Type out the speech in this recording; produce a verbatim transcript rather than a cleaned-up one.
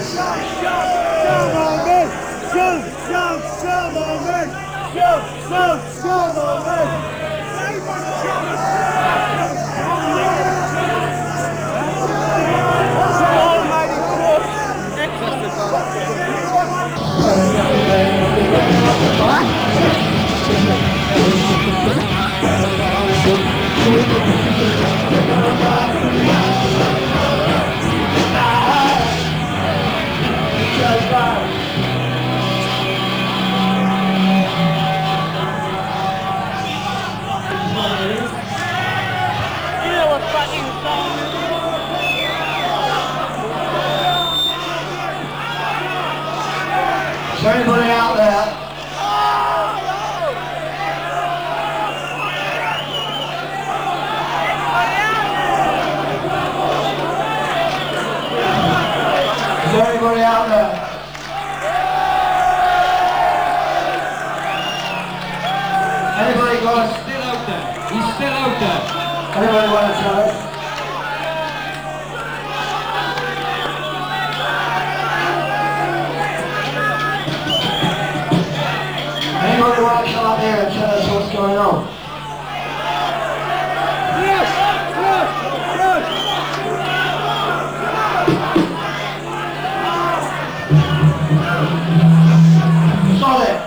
Is there anybody out there? Is there anybody out there? Anybody got us? Still out there. He's still out there. Anybody want to tell us? Anybody want to come up here and tell us what's going on? Yes! Yes! Yes! Solid!